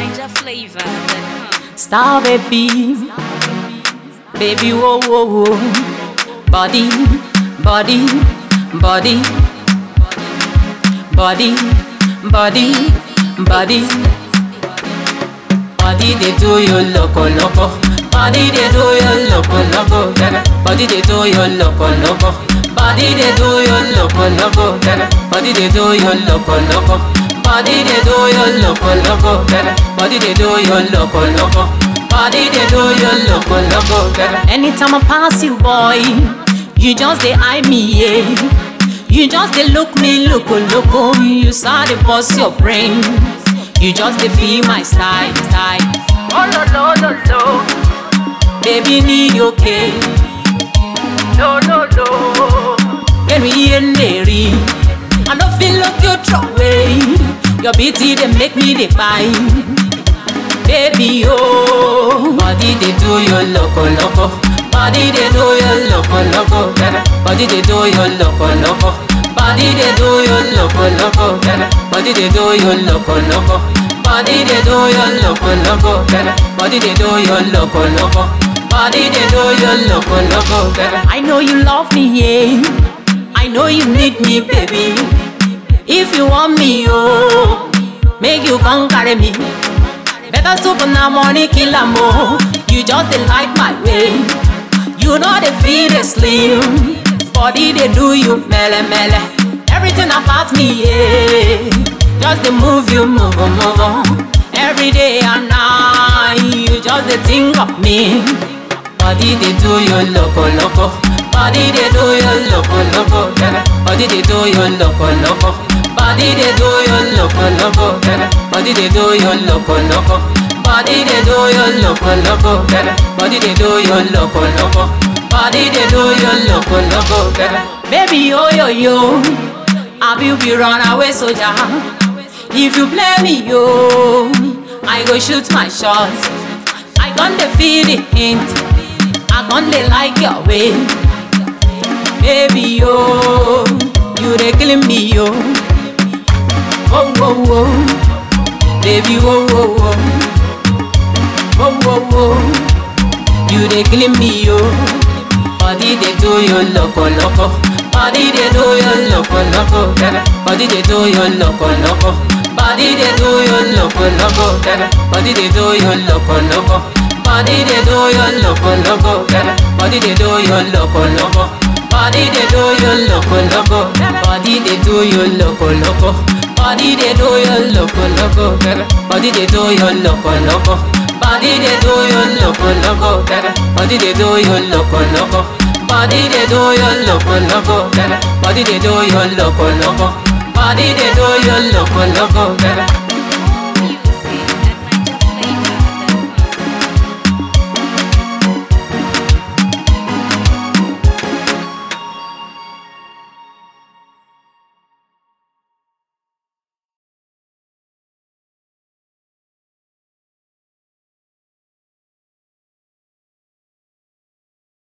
NigerFlavor.com. Star baby, baby, whoa, whoa, whoa. Body, body, body, body, body, body. Body they do you loco loco. Body they do you loco loco. Body they do you loco loco. Body they do you loco loco. Body they do you loco loco. Body they do you loco loco. Body they do you loco loco. Body they do you loco loco. Anytime I pass you, boy, you just they eye me, yeah. You just they look me, loco loco. You saw the bust your brain. You just they feel my style. Oh no no no no. Baby need your care. No no no. Can we end the I don't feel like you throw away. Your beauty they make me they buy. Baby oh. Body they do you loco loco. Body they do you loco loco. Body they do you loco loco. Body they do you loco loco. Body they do you loco loco. Body they do you loco loco. Body they do you loco loco. Body they do you loco loco. I know you love me, yeah. I know you need me, baby. If you want me, oh, make you come carry me. Better soup na money kill a mo. You just dey like my way. You know they feel the slim. Body they do you mele mele. Everything about me, yeah. Just the move you move on. Every day and night you just the think of me. Body they do you loco loco. Body they do you loco loco. Body they do you loco loco. Body they do you loco loco. Body they do you loco loco. Body they do you loco loco. Body they do you loco loco. Body they do you loco loco. Baby oh yo yo, I will be run away soldier. If you play me yo, I go shoot my shots. I gonna feel the hint. I gonna like your way. Baby yo, you they killing me yo. Oh oh oh, baby oh oh oh, oh oh oh, you they killing me yo. Body they do you loco loco. Body they do you loco loco. Body they do you loco loco. Body they do you loco loco. Body they do you loco loco. Body they do you loco loco. Body they do you loco loco. Body they do you loco loco. Body they do you loco loco. Body they do you loco loco. Body they do you loco loco. Body they do you loco loco. Body they do you loco loco. Body they do you loco loco. Body they do you loco loco. Body they do you loco loco.